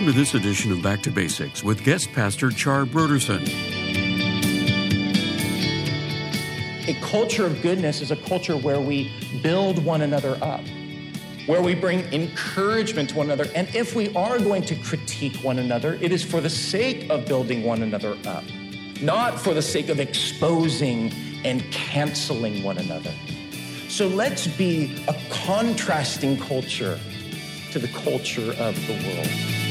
Welcome to this edition of Back to Basics with guest pastor Char Broderson. A culture of goodness is a culture where we build one another up, where we bring encouragement to one another. And if we are going to critique one another, it is for the sake of building one another up, not for the sake of exposing and canceling one another. So let's be a contrasting culture to the culture of the world.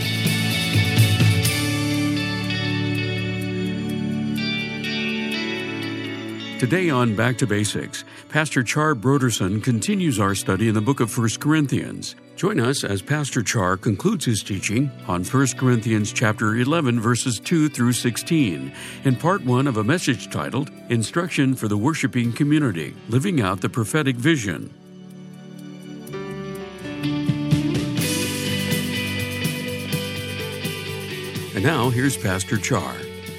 Today on Back to Basics, Pastor Char Broderson continues our study in the book of 1 Corinthians. Join us as Pastor Char concludes his teaching on 1 Corinthians chapter 11, verses 2 through 16, in part 1 of a message titled, Instruction for the Worshiping Community, Living Out the Prophetic Vision. And now, here's Pastor Char.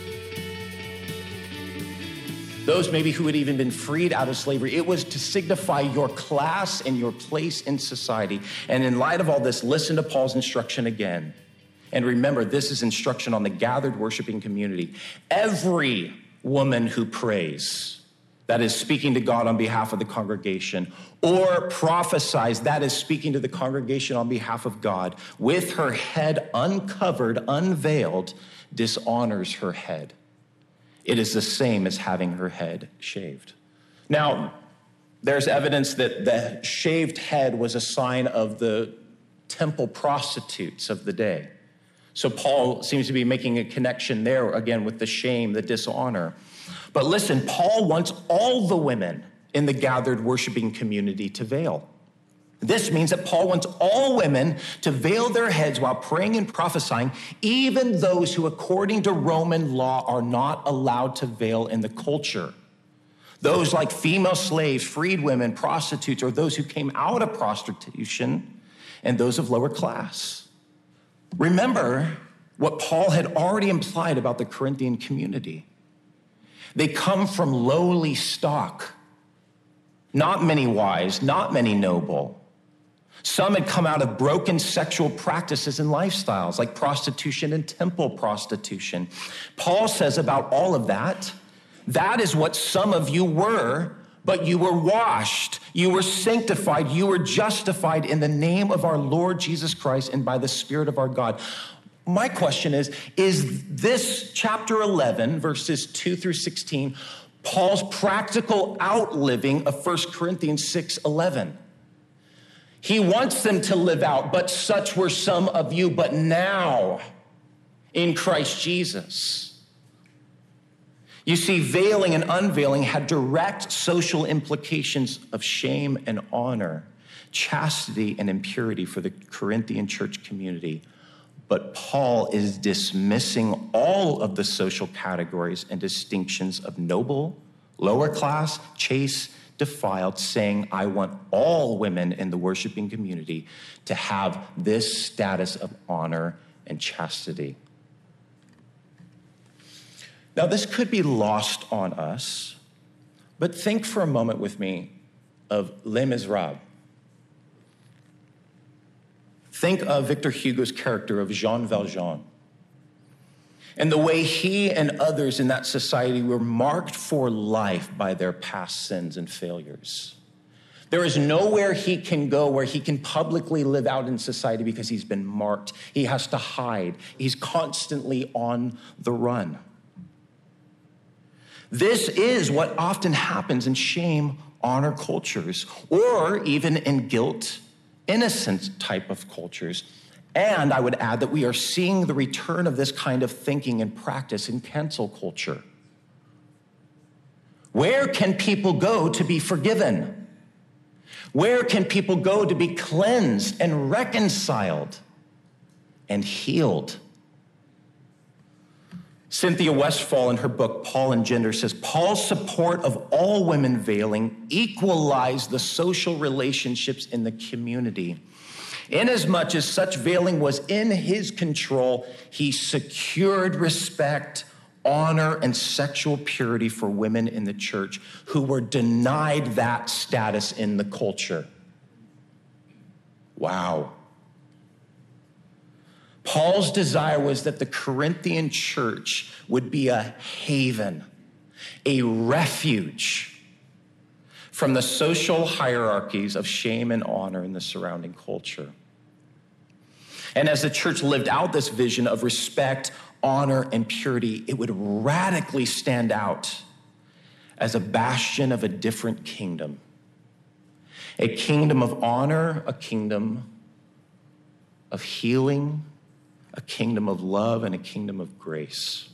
Those maybe who had even been freed out of slavery, it was to signify your class and your place in society. And in light of all this, listen to Paul's instruction again. And remember, this is instruction on the gathered worshiping community. Every woman who prays, that is speaking to God on behalf of the congregation, or prophesies, that is speaking to the congregation on behalf of God, with her head uncovered, unveiled, dishonors her head. It is the same as having her head shaved. Now, there's evidence that the shaved head was a sign of the temple prostitutes of the day. So Paul seems to be making a connection there, again, with the shame, the dishonor. But listen, Paul wants all the women in the gathered worshiping community to veil. This means that Paul wants all women to veil their heads while praying and prophesying, even those who, according to Roman law, are not allowed to veil in the culture. Those like female slaves, freed women, prostitutes, or those who came out of prostitution, and those of lower class. Remember what Paul had already implied about the Corinthian community. They come from lowly stock, not many wise, not many noble. Some had come out of broken sexual practices and lifestyles like prostitution and temple prostitution. Paul says about all of that, that is what some of you were, but you were washed, you were sanctified, you were justified in the name of our Lord Jesus Christ and by the Spirit of our God. My question is this chapter 11, verses 2 through 16, Paul's practical outliving of 1 Corinthians 6:11? He wants them to live out, but such were some of you, but now in Christ Jesus. You see, veiling and unveiling had direct social implications of shame and honor, chastity and impurity for the Corinthian church community. But Paul is dismissing all of the social categories and distinctions of noble, lower class, chaste, defiled, saying, I want all women in the worshiping community to have this status of honor and chastity. Now, this could be lost on us, but think for a moment with me of Les Miserables. Think of Victor Hugo's character of Jean Valjean and the way he and others in that society were marked for life by their past sins and failures. There is nowhere he can go where he can publicly live out in society because he's been marked. He has to hide. He's constantly on the run. This is what often happens in shame, honor cultures, or even in guilt, innocence type of cultures. And I would add that we are seeing the return of this kind of thinking and practice in cancel culture. Where can people go to be forgiven? Where can people go to be cleansed and reconciled and healed? Cynthia Westfall, in her book, Paul and Gender, says, Paul's support of all women veiling equalized the social relationships in the community. Inasmuch as such veiling was in his control, he secured respect, honor, and sexual purity for women in the church who were denied that status in the culture. Wow. Paul's desire was that the Corinthian church would be a haven, a refuge from the social hierarchies of shame and honor in the surrounding culture. And as the church lived out this vision of respect, honor, and purity, it would radically stand out as a bastion of a different kingdom. A kingdom of honor, a kingdom of healing, a kingdom of love, and a kingdom of grace.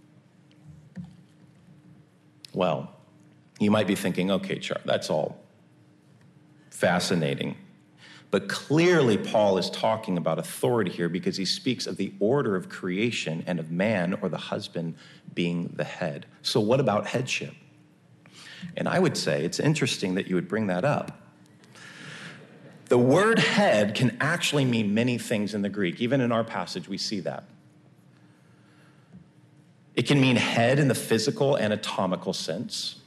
Well, you might be thinking, okay, Char, that's all fascinating. But clearly, Paul is talking about authority here because he speaks of the order of creation and of man or the husband being the head. So what about headship? And I would say it's interesting that you would bring that up. The word head can actually mean many things in the Greek. Even in our passage, we see that. It can mean head in the physical anatomical sense.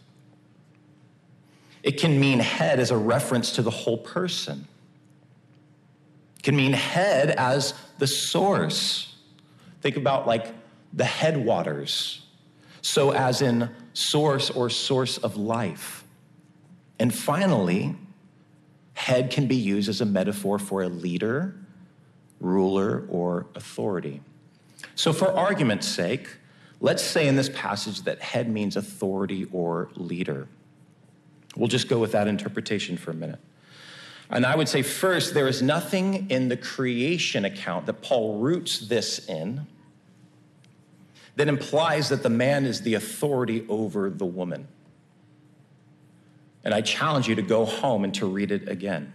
It can mean head as a reference to the whole person. It can mean head as the source. Think about like the headwaters. So as in source or source of life. And finally, head can be used as a metaphor for a leader, ruler, or authority. So for argument's sake, let's say in this passage that head means authority or leader. We'll just go with that interpretation for a minute. And I would say first, there is nothing in the creation account that Paul roots this in that implies that the man is the authority over the woman. And I challenge you to go home and to read it again.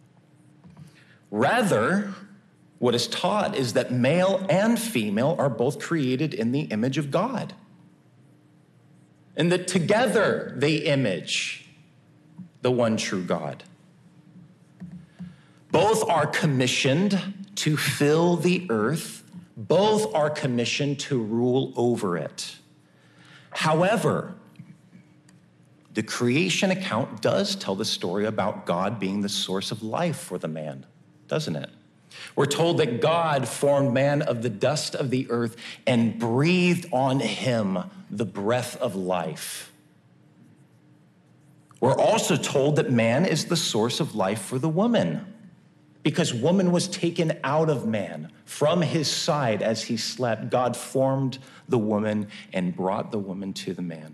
Rather, what is taught is that male and female are both created in the image of God. And that together they image the one true God. Both are commissioned to fill the earth. Both are commissioned to rule over it. However, the creation account does tell the story about God being the source of life for the man, doesn't it? We're told that God formed man of the dust of the earth and breathed on him the breath of life. We're also told that man is the source of life for the woman because woman was taken out of man from his side as he slept. God formed the woman and brought the woman to the man.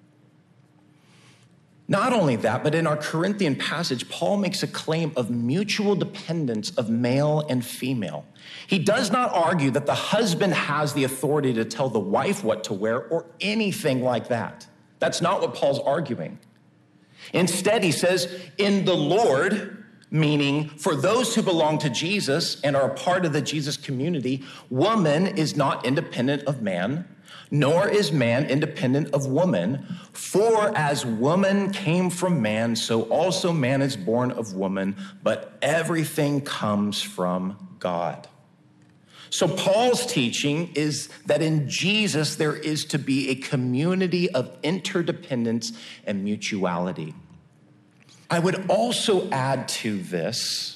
Not only that, but in our Corinthian passage, Paul makes a claim of mutual dependence of male and female. He does not argue that the husband has the authority to tell the wife what to wear or anything like that. That's not what Paul's arguing. Instead, he says, in the Lord, meaning for those who belong to Jesus and are a part of the Jesus community, woman is not independent of man, nor is man independent of woman. For as woman came from man, so also man is born of woman, but everything comes from God. So Paul's teaching is that in Jesus, there is to be a community of interdependence and mutuality. I would also add to this,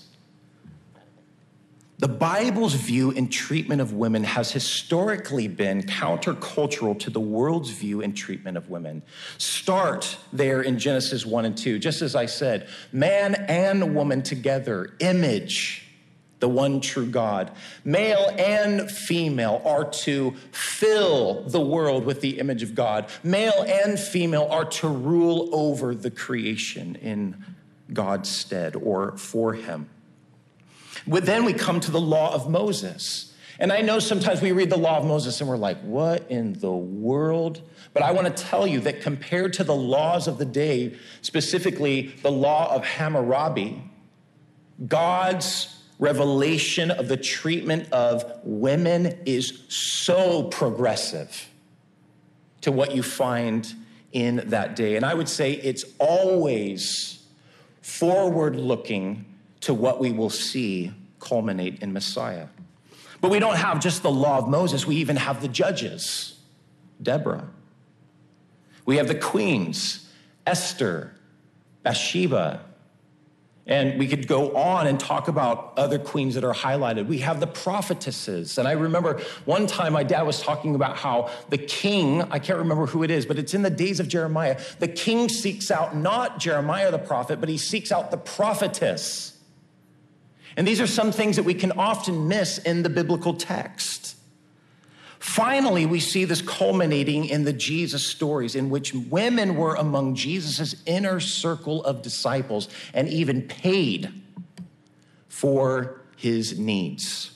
the Bible's view and treatment of women has historically been countercultural to the world's view and treatment of women. Start there in Genesis 1 and 2. Just as I said, man and woman together image the one true God. Male and female are to fill the world with the image of God. Male and female are to rule over the creation in God's stead or for him. But then we come to the law of Moses. And I know sometimes we read the law of Moses and we're like, what in the world? But I want to tell you that compared to the laws of the day, specifically the law of Hammurabi, God's revelation of the treatment of women is so progressive to what you find in that day. And I would say it's always forward-looking to what we will see culminate in Messiah. But we don't have just the law of Moses. We even have the judges, Deborah. We have the queens, Esther, Bathsheba. And we could go on and talk about other queens that are highlighted. We have the prophetesses. And I remember one time my dad was talking about how the king, I can't remember who it is, but it's in the days of Jeremiah. The king seeks out not Jeremiah the prophet, but he seeks out the prophetess. And these are some things that we can often miss in the biblical text. Finally, we see this culminating in the Jesus stories in which women were among Jesus's inner circle of disciples and even paid for his needs.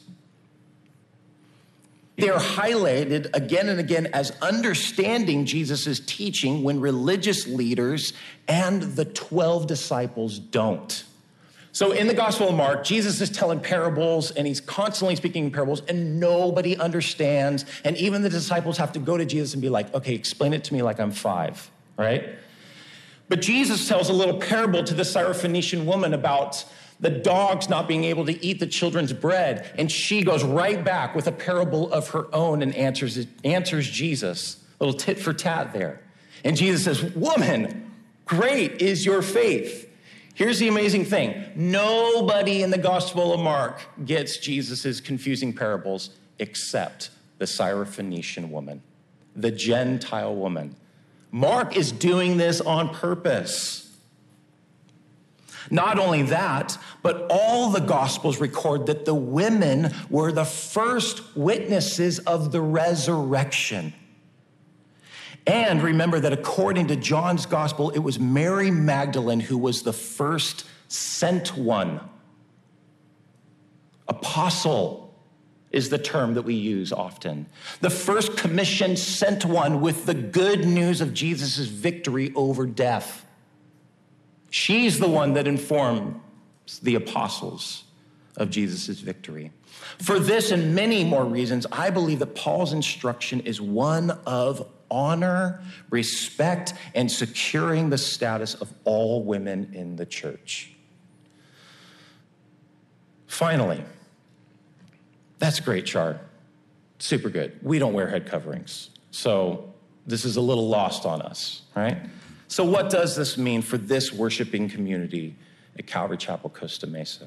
They are highlighted again and again as understanding Jesus's teaching when religious leaders and the 12 disciples don't. So in the Gospel of Mark, Jesus is telling parables, and he's constantly speaking in parables, and nobody understands. And even the disciples have to go to Jesus and be like, okay, explain it to me like I'm 5, right? But Jesus tells a little parable to the Syrophoenician woman about the dogs not being able to eat the children's bread. And she goes right back with a parable of her own and answers Jesus. A little tit for tat there. And Jesus says, woman, great is your faith. Here's the amazing thing. Nobody in the Gospel of Mark gets Jesus's confusing parables except the Syrophoenician woman, the Gentile woman. Mark is doing this on purpose. Not only that, but all the Gospels record that the women were the first witnesses of the resurrection. And remember that according to John's gospel, it was Mary Magdalene who was the first sent one. Apostle is the term that we use often. The first commissioned sent one with the good news of Jesus' victory over death. She's the one that informs the apostles of Jesus' victory. For this and many more reasons, I believe that Paul's instruction is one of honor, respect, and securing the status of all women in the church. Finally, that's great, Char. Super good. We don't wear head coverings, so this is a little lost on us, right? So what does this mean for this worshiping community at Calvary Chapel, Costa Mesa?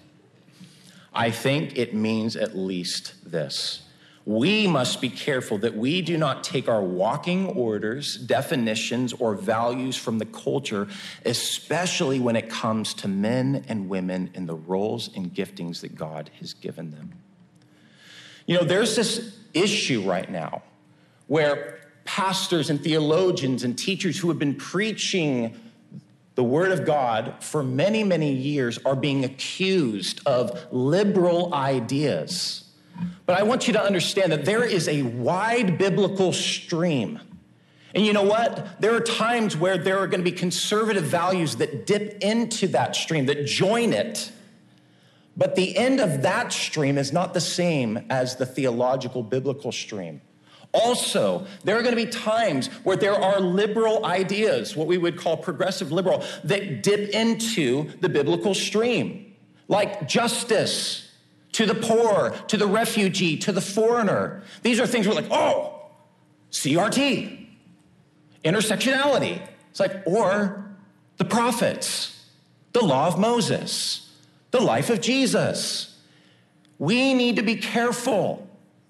I think it means at least this. We must be careful that we do not take our walking orders, definitions, or values from the culture, especially when it comes to men and women in the roles and giftings that God has given them. You know, there's this issue right now where pastors and theologians and teachers who have been preaching the word of God for many, many years are being accused of liberal ideas. But I want you to understand that there is a wide biblical stream. And you know what? There are times where there are going to be conservative values that dip into that stream, that join it. But the end of that stream is not the same as the theological biblical stream. Also, there are going to be times where there are liberal ideas, what we would call progressive liberal, that dip into the biblical stream, like justice to the poor, to the refugee, to the foreigner. These are things we're like, oh, CRT, intersectionality. It's like, or the prophets, the law of Moses, the life of Jesus. We need to be careful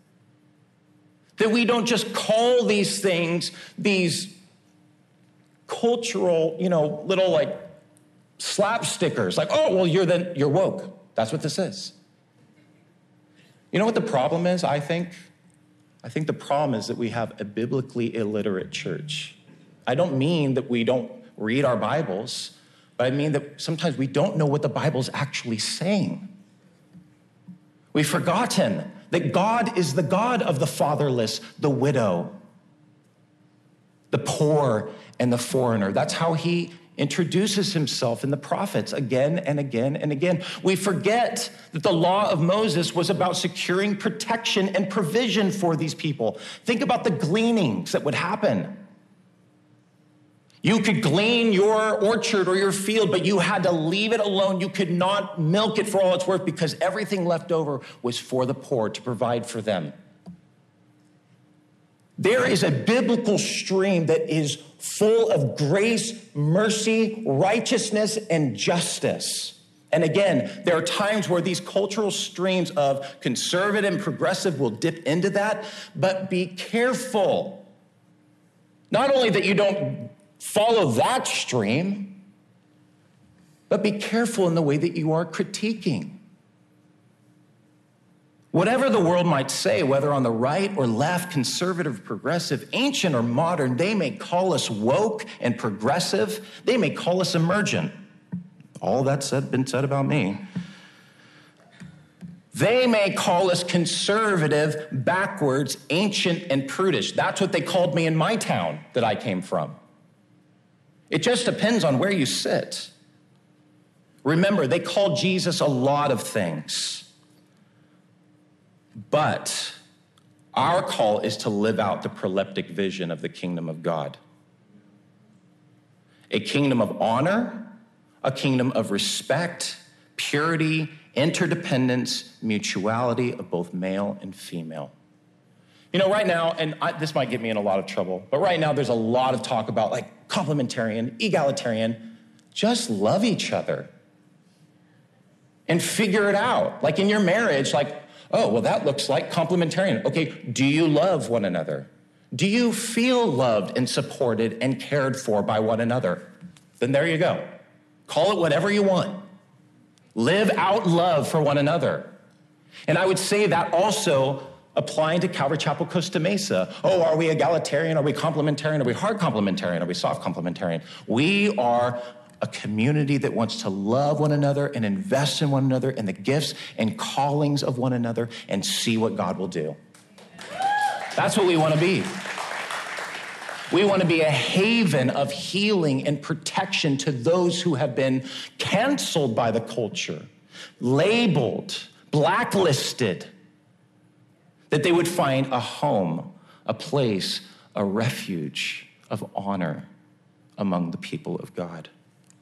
that we don't just call these things these cultural, little like slap stickers. Like, oh, well, you're woke. That's what this is. You know what the problem is, I think? I think the problem is that we have a biblically illiterate church. I don't mean that we don't read our Bibles, but I mean that sometimes we don't know what the Bible's actually saying. We've forgotten that God is the God of the fatherless, the widow, the poor, and the foreigner. That's how he introduces himself in the prophets again and again and again. We forget that the law of Moses was about securing protection and provision for these people. Think about the gleanings that would happen. You could glean your orchard or your field, but you had to leave it alone. You could not milk it for all it's worth because everything left over was for the poor to provide for them. There is a biblical stream that is full of grace, mercy, righteousness, and justice. And again, there are times where these cultural streams of conservative and progressive will dip into that, but be careful. Not only that you don't follow that stream, but be careful in the way that you are critiquing. Whatever the world might say, whether on the right or left, conservative, progressive, ancient or modern, they may call us woke and progressive. They may call us emergent. All that's been said about me. They may call us conservative, backwards, ancient, and prudish. That's what they called me in my town that I came from. It just depends on where you sit. Remember, they called Jesus a lot of things. But our call is to live out the proleptic vision of the kingdom of God. A kingdom of honor, a kingdom of respect, purity, interdependence, mutuality of both male and female. You know, right now, and this might get me in a lot of trouble, but right now there's a lot of talk about like complementarian, egalitarian. Just love each other and figure it out. Like in your marriage, like, oh, well, that looks like complementarian. Okay, do you love one another? Do you feel loved and supported and cared for by one another? Then there you go. Call it whatever you want. Live out love for one another. And I would say that also applying to Calvary Chapel, Costa Mesa. Oh, are we egalitarian? Are we complementarian? Are we hard complementarian? Are we soft complementarian? We are a community that wants to love one another and invest in one another and the gifts and callings of one another and see what God will do. That's what we want to be. We want to be a haven of healing and protection to those who have been canceled by the culture, labeled, blacklisted, that they would find a home, a place, a refuge of honor among the people of God.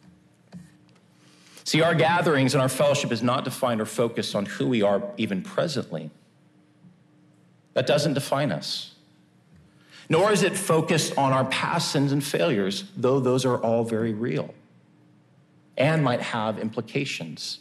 See, our gatherings and our fellowship is not defined or focused on who we are even presently. That doesn't define us. Nor is it focused on our past sins and failures, though those are all very real and might have implications.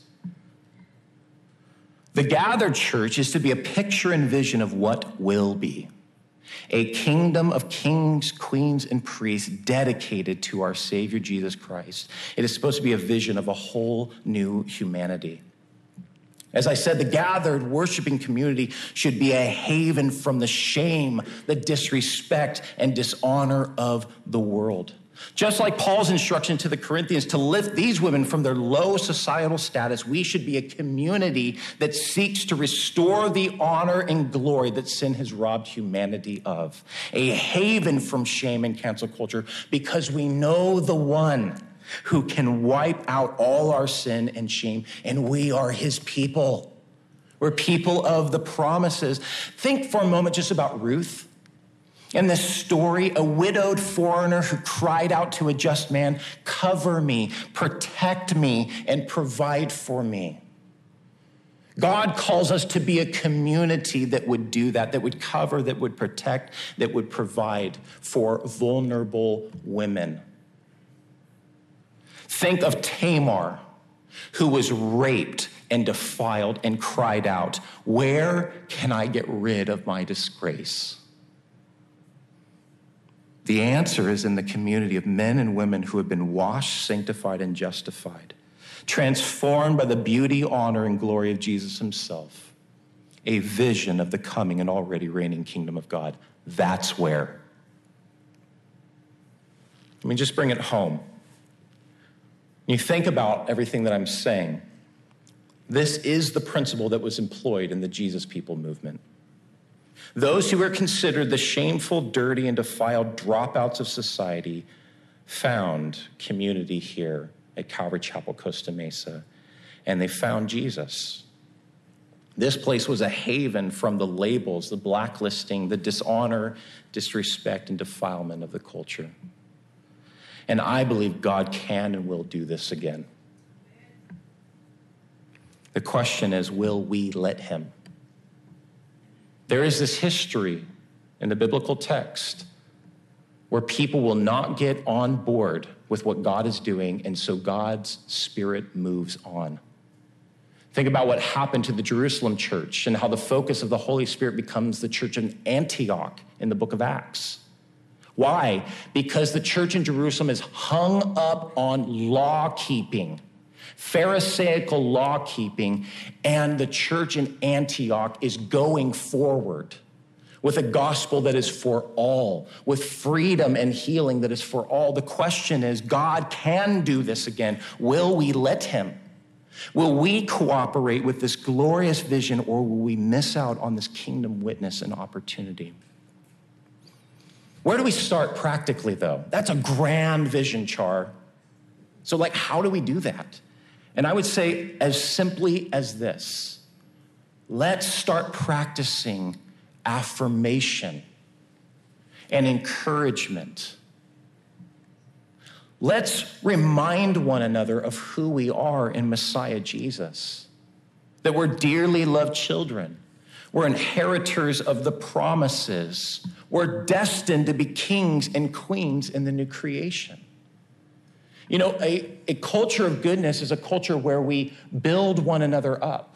The gathered church is to be a picture and vision of what will be. A kingdom of kings, queens, and priests dedicated to our Savior, Jesus Christ. It is supposed to be a vision of a whole new humanity. As I said, the gathered worshiping community should be a haven from the shame, the disrespect, and dishonor of the world. Just like Paul's instruction to the Corinthians to lift these women from their low societal status, we should be a community that seeks to restore the honor and glory that sin has robbed humanity of. A haven from shame and cancel culture because we know the one who can wipe out all our sin and shame, and we are his people. We're people of the promises. Think for a moment just about Ruth. In this story, a widowed foreigner who cried out to a just man, cover me, protect me, and provide for me. God calls us to be a community that would do that would cover, that would protect, that would provide for vulnerable women. Think of Tamar, who was raped and defiled and cried out, where can I get rid of my disgrace? The answer is in the community of men and women who have been washed, sanctified, and justified, transformed by the beauty, honor, and glory of Jesus himself, a vision of the coming and already reigning kingdom of God. That's where. Let me just bring it home. You think about everything that I'm saying. This is the principle that was employed in the Jesus People movement. Those who were considered the shameful, dirty, and defiled dropouts of society found community here at Calvary Chapel, Costa Mesa, and they found Jesus. This place was a haven from the labels, the blacklisting, the dishonor, disrespect, and defilement of the culture. And I believe God can and will do this again. The question is, will we let him? There is this history in the biblical text where people will not get on board with what God is doing, and so God's Spirit moves on. Think about what happened to the Jerusalem church and how the focus of the Holy Spirit becomes the church in Antioch in the book of Acts. Why? Because the church in Jerusalem is hung up on law-keeping, Pharisaical law-keeping, and the church in Antioch is going forward with a gospel that is for all, with freedom and healing that is for all. The question is, God can do this again. Will we let him? Will we cooperate with this glorious vision, or will we miss out on this kingdom witness and opportunity? Where do we start practically, though? That's a grand vision, Char. So, how do we do that? And I would say as simply as this: let's start practicing affirmation and encouragement. Let's remind one another of who we are in Messiah Jesus, that we're dearly loved children. We're inheritors of the promises. We're destined to be kings and queens in the new creation. You know, a culture of goodness is a culture where we build one another up,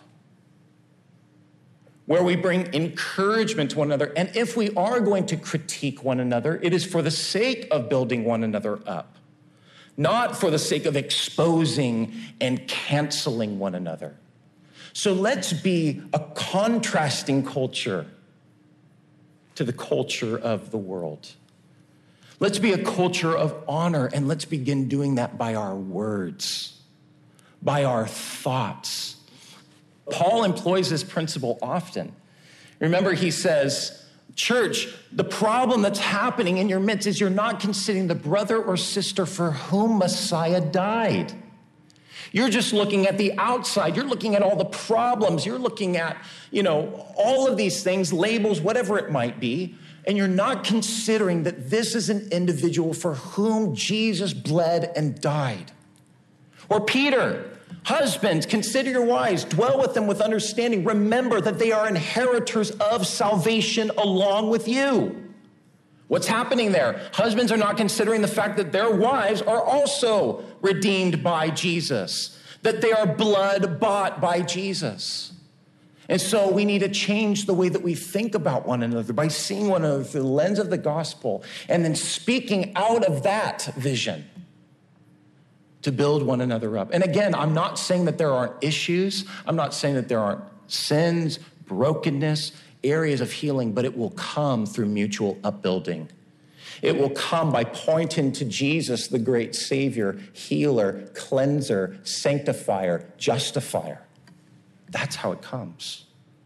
where we bring encouragement to one another. And if we are going to critique one another, it is for the sake of building one another up, not for the sake of exposing and canceling one another. So let's be a contrasting culture to the culture of the world. Let's be a culture of honor, and let's begin doing that by our words, by our thoughts. Paul employs this principle often. Remember, he says, church, the problem that's happening in your midst is you're not considering the brother or sister for whom Messiah died. You're just looking at the outside. You're looking at all the problems. You're looking at, all of these things, labels, whatever it might be. And you're not considering that this is an individual for whom Jesus bled and died. Or Peter, husbands, consider your wives, dwell with them with understanding. Remember that they are inheritors of salvation along with you. What's happening there? Husbands are not considering the fact that their wives are also redeemed by Jesus, that they are blood bought by Jesus. And so we need to change the way that we think about one another by seeing one another through the lens of the gospel and then speaking out of that vision to build one another up. And again, I'm not saying that there aren't issues. I'm not saying that there aren't sins, brokenness, areas of healing, but it will come through mutual upbuilding. It will come by pointing to Jesus, the great Savior, healer, cleanser, sanctifier, justifier. That's how it comes.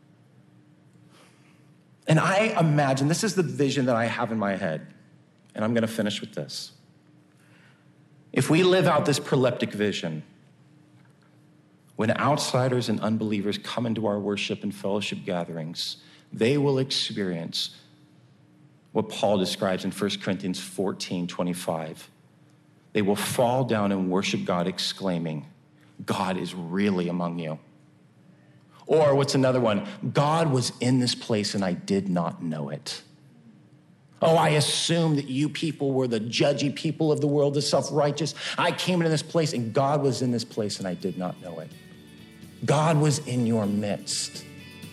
And I imagine, this is the vision that I have in my head, and I'm going to finish with this. If we live out this proleptic vision, when outsiders and unbelievers come into our worship and fellowship gatherings, they will experience what Paul describes in 1 Corinthians 14:25. They will fall down and worship God, exclaiming, God is really among you. Or what's another one? God was in this place and I did not know it. Oh, I assumed that you people were the judgy people of the world, the self-righteous. I came into this place and God was in this place and I did not know it. God was in your midst.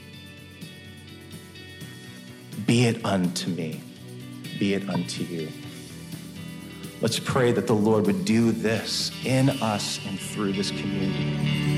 Be it unto me. Be it unto you. Let's pray that the Lord would do this in us and through this community.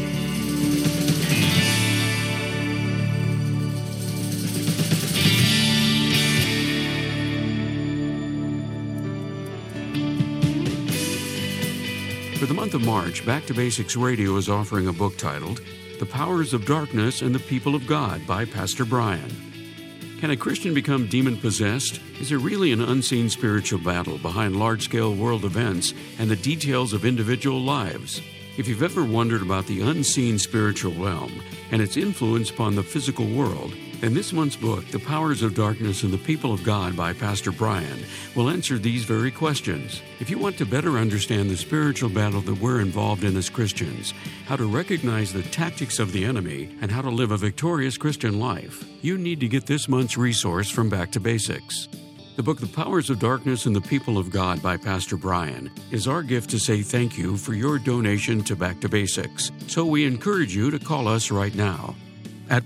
For the month of March, Back to Basics Radio is offering a book titled The Powers of Darkness and the People of God by Pastor Brian. Can a Christian become demon-possessed? Is there really an unseen spiritual battle behind large-scale world events and the details of individual lives? If you've ever wondered about the unseen spiritual realm and its influence upon the physical world, then this month's book, The Powers of Darkness and the People of God by Pastor Brian, will answer these very questions. If you want to better understand the spiritual battle that we're involved in as Christians, how to recognize the tactics of the enemy, and how to live a victorious Christian life, you need to get this month's resource from Back to Basics. The book, The Powers of Darkness and the People of God by Pastor Brian, is our gift to say thank you for your donation to Back to Basics. So we encourage you to call us right now at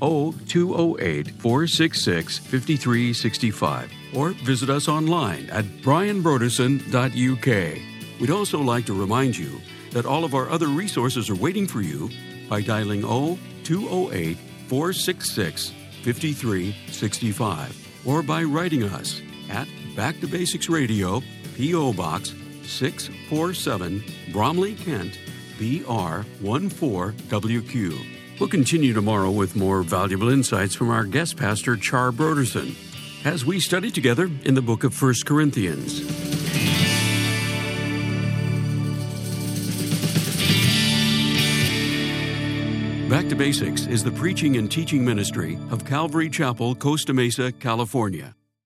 0208-466-5365 or visit us online at brianbroderson.uk. We'd also like to remind you that all of our other resources are waiting for you by dialing 0208-466-5365 or by writing us at Back to Basics Radio, P.O. Box 647, Bromley, Kent, BR 14WQ. We'll continue tomorrow with more valuable insights from our guest pastor, Char Broderson, as we study together in the book of 1 Corinthians. Back to Basics is the preaching and teaching ministry of Calvary Chapel, Costa Mesa, California.